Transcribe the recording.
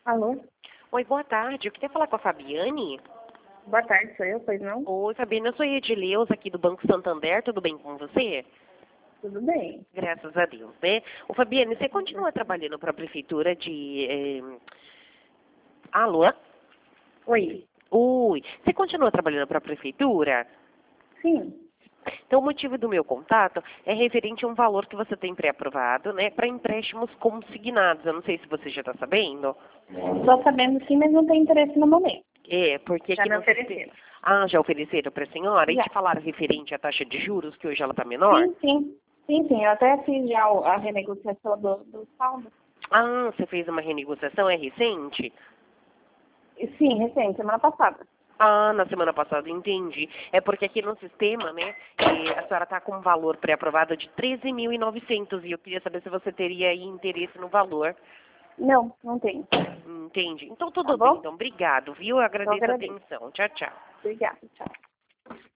Alô? Oi, boa tarde. Eu queria falar com a Fabiane. Boa tarde, sou eu, pois não? Oi, Fabiane, eu sou a Edileuza aqui do Banco Santander. Tudo bem com você? Tudo bem. Graças a Deus, né? Ô, Fabiane, você continua trabalhando para a prefeitura de... Alô? Oi. Oi. Você continua trabalhando para a prefeitura? Sim. Então, o motivo do meu contato é referente a um valor que você tem pré-aprovado, né, para empréstimos consignados. Eu não sei se você já está sabendo. Estou sabendo sim, mas não tenho interesse no momento. É, porque Já aqui me no sistema... ofereceram. Ah, já ofereceram para a senhora? E Já. te falaram referente à taxa de juros, que hoje ela está menor? Sim, sim. Sim, sim. Eu até fiz já a renegociação do saldo. Ah, você fez uma renegociação, é recente? Sim, recente, semana passada. Ah, na semana passada, entendi. É porque aqui no sistema, né, a senhora está com um valor pré-aprovado de 13.900 e eu queria saber se você teria aí interesse no valor. Não, não tenho. Entendi. Então Tá tudo bem, bom? então obrigado, viu? Eu Então agradeço a agradeço. atenção. Tchau, tchau. Obrigada. Tchau.